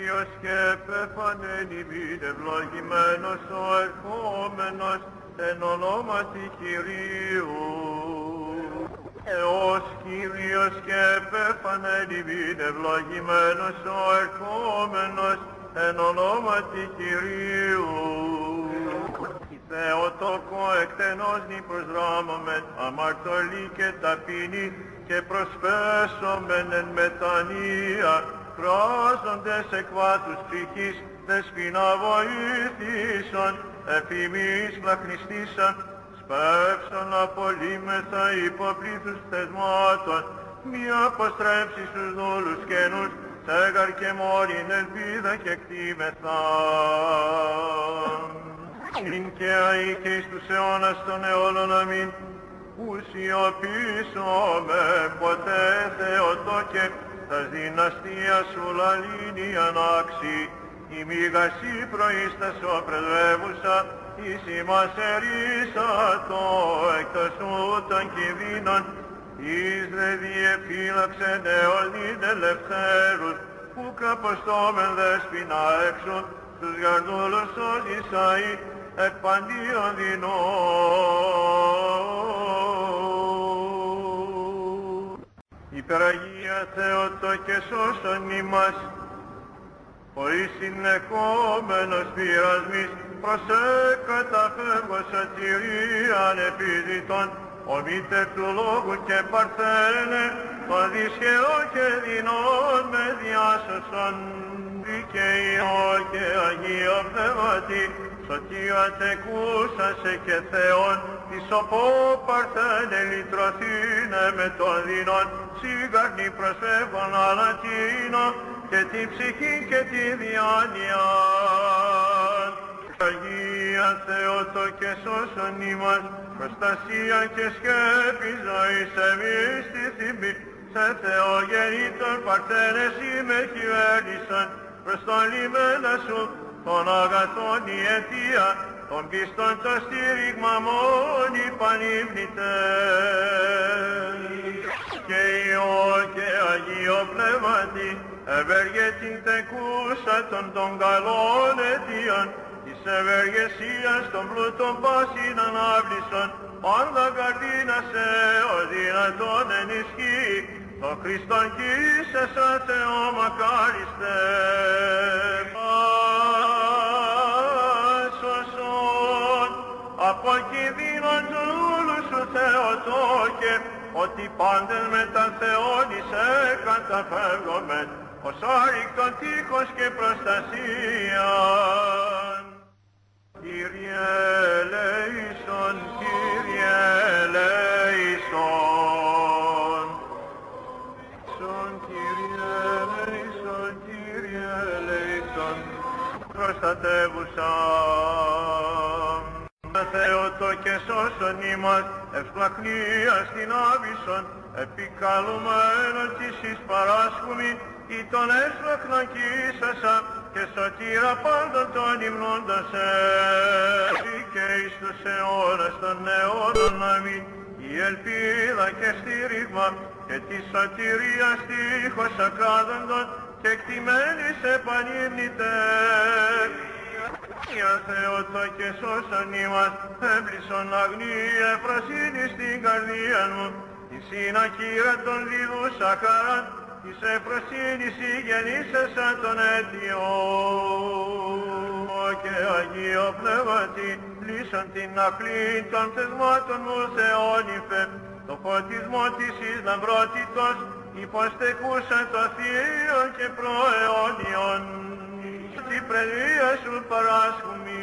Κύριος και επέφανεν ημίν ευλογημένος ο ερχόμενος εν ονόματι Κυρίου. Ως Κύριος και επέφανεν ημίν ευλογημένος ο ερχόμενος εν ονόματι Κυρίου. Η Θεοτόκο εκτενώς νη προσδράμομεν αμαρτωλή και ταπεινή και προσφέσομεν εν μετανία, κράζοντες εκ βάθους ψυχής δεσποινα βοήθησαν, εφημείς πλαχνιστήσαν, σπεύσαν απολύμεθα υποπλήθους θεσμάτων, μη αποστρέψει στους δούλους καινούς, στέγαρ και μόριν ελπίδα και κτήμεθα. Ειν και αεί και εις τους αιώνας των αιώνων αμήν, ου σιωπήσομε ποτέ Θεοτόκε, τας δυναστείας σου λαλήνη ανάξει, η μηγασί προείστασο πρεσβεύουσα, εις ημάς ερίσατο εκτός σου των κινδύνων, εις δε διεφύλαξεν έως την ελευθέρους, που καποστόμεν δέσποινα έξω, τους γαρδούλους ως Ισαΐ, εκ παντίον δεινών. Υπεραγία Θεοτόκε σώσον ημάς, ο εις συνεχόμενος πειρασμής, προσέ καταφεύγω σωτηρίαν επιζητών, ο μήτερ του λόγου και παρθένε, το δυσχερό και δεινόν με διάσωσον, δικαιό και Αγίο Πνεύματι, σωτήρα τεκούσασε και Θεόν, της οπό παρθένε λυτρωθήνε με τον δεινόν, σίγαρνη προσφεύγον αλατίνο, και την ψυχή και τη διάνοια. Αγία Θεότοκε σώσον ημάς, προστασία και σκέπη ζωής εμείς τη θυμή, σε Θεογεννήτων παρθένες με κυβέρνησαν, προς τον λιμένα σου, των αγαθών η αιτία, των πιστών το στήριγμα μόνοι πανύμνητες. Και Υιό και Αγίο Πνεύματι, ευεργετήν τεκούσα των καλών αιτίων, της ευεργεσίας των πλούτων πάσιν ανάβλησον, πάντα καρδίνασε ο δυνατόν ενισχύει, το Χριστόν Κύρισσα Θεό μακάριστε. Σωσόν από κινδύνων όλου σου Θεοτόκε, ότι πάντες με τα Θεόνισαι καταφεύγομεν, ως άρρηκτον τείχος και προστασία. Κύριε ελέησον, Κύριε ελέησον. Κύριε ελέησον, Κύριε ελέησον. Προστατεύουσαν. Θεοτόκε σώσον ημάς, ευσπλαχνίας την άβυσον, επικαλουμένον της εις παράσχουμη, ή τον έσπλαχνον κοίσασα, και σωτήρα πάντων των υμνώντων σε. Και εις τους αιώνας των αιώνων αμήν, η ελπίδα και στήριγμα, και της σωτηρίας τείχος ακράδοντων, και κτημένης επανύμνητε. Για Θεοτόκε σώσον ημάς, έμπλησον αγνή εφροσύνη στην καρδία μου, η συνακύρα των δίδους ακαράν, της εφροσύνης η γεννήσασα τον αίτιον. Και Αγίο Πνεύματι, πλήσον την αυλή των θεσμάτων μου Θεόνυφε, το φωτισμό της εις λαμπρότητος, υποστεκούσαν το Θείο και προαιώνιον, την πρεδρία σου παράσχουμη.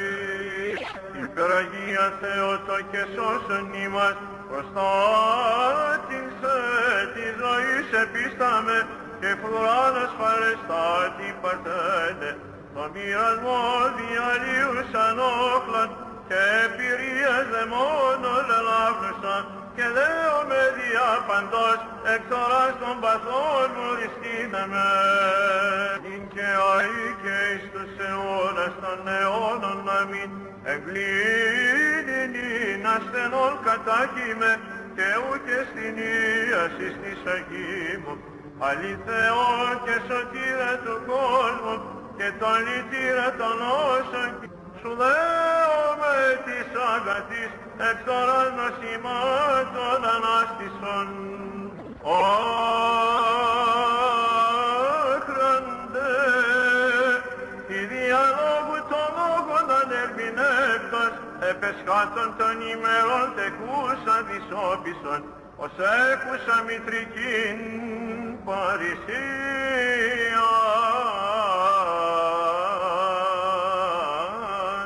Υπεραγία Θεοτόκε σώσον ημάς, προστάτησε τη ζωής επίσταμε, και φρουράν ασφαλεστά την παρθένε, το μοιρασμό διαλύους ανόχλαν, και εμπειρίες δαιμόνων ελάβνουσαν, και δέω με διαπαντός, εξοράς των παθών μου ριστήναμε. Ειν και αεί και εις τους αιώνας των αιώνων αμήν, εγκλίνην ασθενών κατάκυμε, και ούτε στην ίασης της Αγίου μου, αληθεό και σωτήρε του κόσμου και τον λυτήρα των όσων σου δέομαι της αγαθής εξ των νοσημάτων ανάστησον. Όχραντε, η διαλόγου των λόγων ανερμηνεύτος, επεσχάτων των ημερών τεκούσα δυσόπισον, ως έκουσα μητρικήν παρησίαν.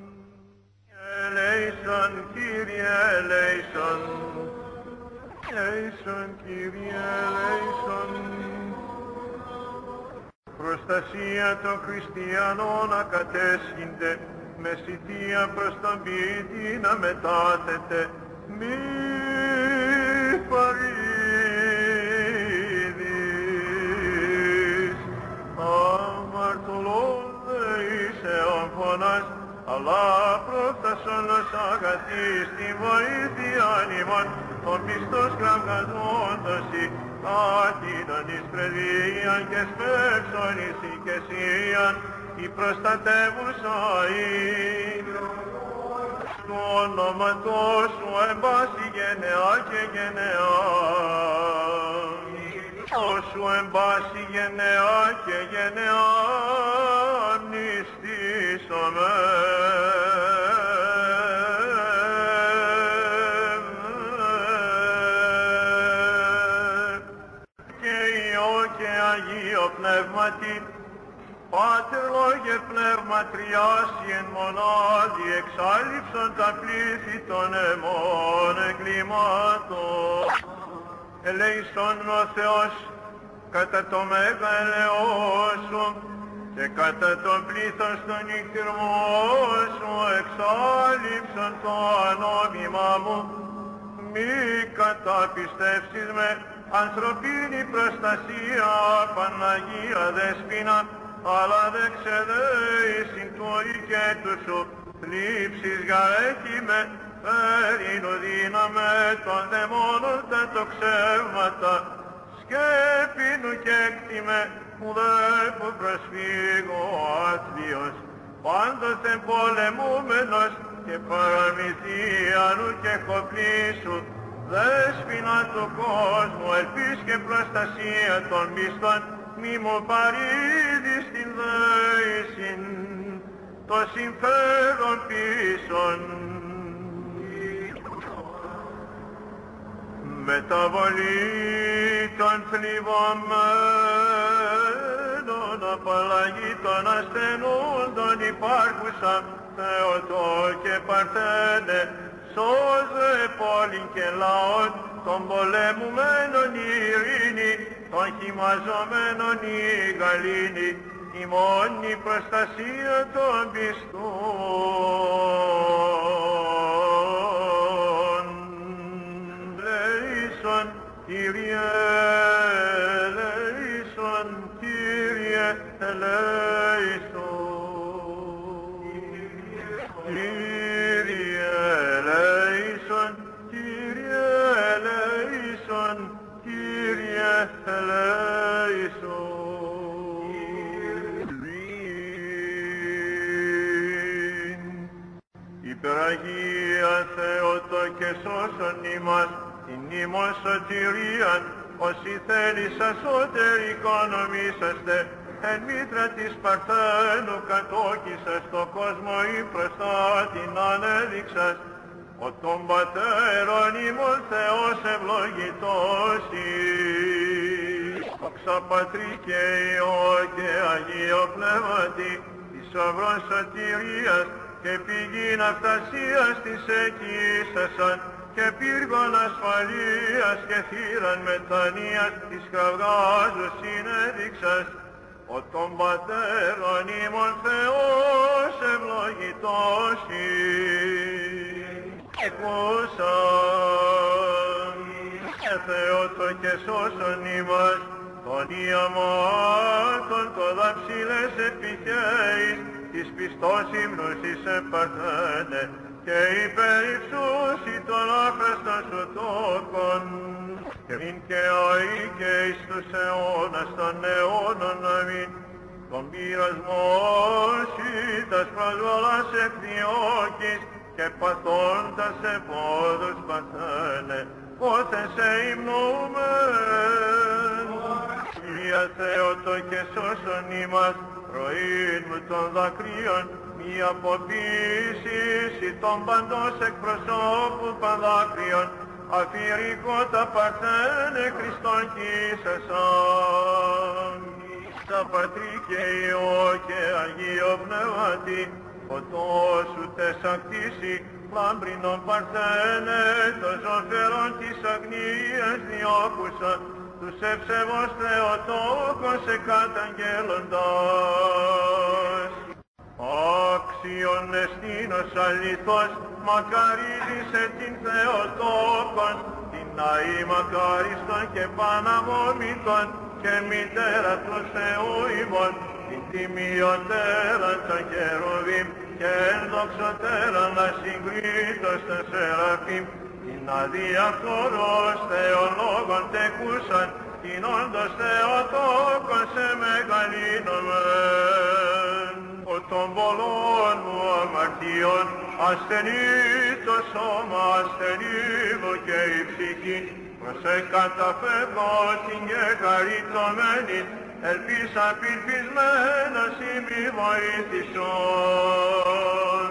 Ελέησον, Κύριε, ελέησον. Ελέησον, Κύριε, ελέησον. Προστασία των χριστιανών ακατέσχυνται, με σιτία προς τον ποιητή να μετάθετε, μη παρήδεις. Αμαρτωλόν δε είσαι ομφωνάς, αλλά πρόφτασον ως αγαθής την βοήθεια ημών, των πιστός κραυγαζόντος η άκυνον εις πρεδίαν και σπεύσον εις οικεσίαν, η προστατεύουσα η. Του όνοματός σου εμπάσει γενεά και γενεά, όσου εμπάσει γενεά και γενεά μνηστήσομαι. Και Υιό και Αγίο Πνεύματι, Πάτερ Λόγε Πνεύμα Τριάσι εν μονάδι, εξάλληψον τα πλήθη των αιμών εγκλημάτων. Ελέησον ο Θεός κατά το μέγα ελαιός σου και κατά το πλήθος των νυχτυρμών σου εξάλληψον το ανώμημά μου. Μη καταπιστεύσεις με ανθρωπίνη προστασία, Παναγία Δέσποινα, αλλά δε ξεδέησιν του οικέτου σου, θλίψεις γαρέχει με, φέρεινου δύναμε των δαιμόνων τα τοξεύματα, σκέπινου και έκτιμε, ουδέ που προσφύγω άθλιος, πάντοτε πολεμούμενος και παραμυθίανου και κοπλίσου, Δέσποινα του κόσμου, ελπίς και προστασία των πιστών, μη μου παρήδεις την δέησιν, το συμφέρον πίσων. Μεταβολή των θλιβωμένων, απαλλαγή των ασθενούντων υπάρχουσα, Θεοτό και Παρθένε, σώζε πόλην και λαόν, των πολεμουμένων η ειρήνη, των χυμαζομένων η γαλήνη, η μόνη προστασία των πιστών. Ελέησον, Κύριε, ελέησον, Κύριε, ελέησον. Κύριε, ελέησον, Κύριε, ελέησον, Κύριε, ελέησον. Υπεραγία Θεότο και σώσον ημάς, την ημών σωτηρίαν, όσοι θέλεις ασώτεροι οικονομήσαστε, εν μήτρα της Παρθένου κατόκισας στο κόσμο ή μπροστά την ανέδειξας, ο των πατέρων ημών Θεός ευλογητός δόξα Πατρί και Υιό και Αγίο Πνεύματι, θησαυρών σωτηρίας και πηγήν αυτασίας της εκείσασαν, και πύργων ασφαλείας και θύραν μετανοίας της κραυγάζου συνέδειξας, ο των πατέρων ημών Θεός ευλογητός εκούσαν. Θεότο και σώσον ημάς, των ιαμάτων το δαψιλές επιχέης, της πιστός ύμνους εις επαρθένε, και υπερυψούσι των άχραστων σου τόκων. και μην και αεί και εις τους αιώνας των αιώνων. Αμήν. Τον πειρασμόν σοι τας προσβολάς εκδιώκεις και παθώντας επόδους παθαίνε, πότε σε υμνούμεν. Κύριε Θεότο και σώσον ημάς, πρωίν μου των δακρύων, μη αποποίησης ή των παντός εκπροσώπου πανδάκρυων, αφηρικότα παρθένε Χριστόν κοίσασαν. Τα Πατρί και Υιό και Αγίο Πνεύματι, φωτός σου τεσακτήσει, λάμπρινον παρθένε, το ζωφερόν της αγνίας διώκουσα, τους ευσεβώς Θεοτόκον σε καταγγέλλοντας. Άξιον εστίνος αληθώς, μακαρίζησε την Θεοτόκον, την αή μακάριστον και παναμόμητον, και μητέρα του Θεού ημών, την τιμιωτέρα των χερουβίμ, και ενδοξωτέραν ασυγκρίτως των σεραφείμ, την αδιαφθορός Θεολόγων τεκούσαν, την όντως Θεοτόκον σε μεγαλύνομεν. Ο των πολλών μου αμαρτιών, ασθενή το σώμα, ασθενή μου και η ψυχή, προσε καταφεύγω την και χαριτωμένη, ελπίσα πυρπισμένος ημί βοήθησον.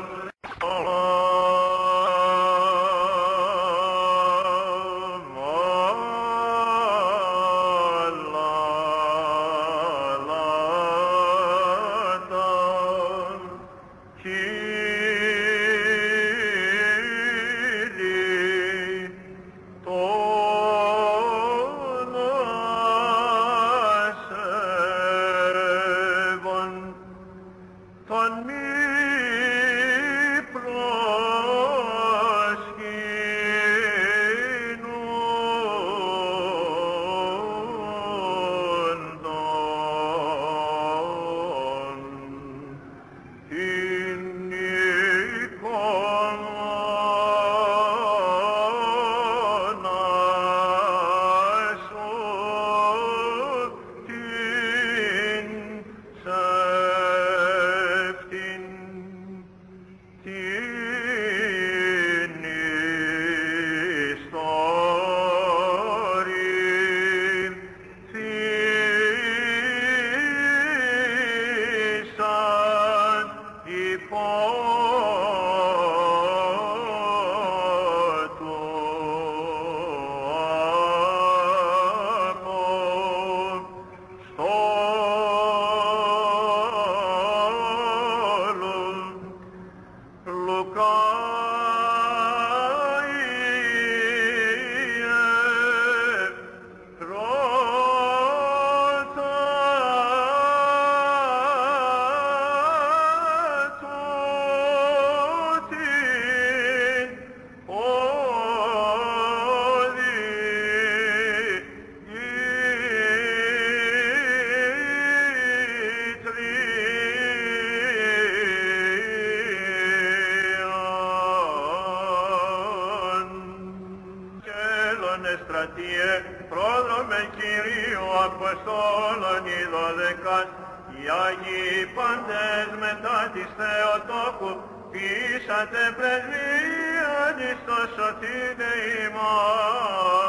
Στρατιέ, πρόδρομε Κυρίου Αποστόλων οι 12, οι Άγιοι πάντες μετά της Θεοτόκου, ποιήσατε πρεσβείαν εις το σωτήρε ημάς.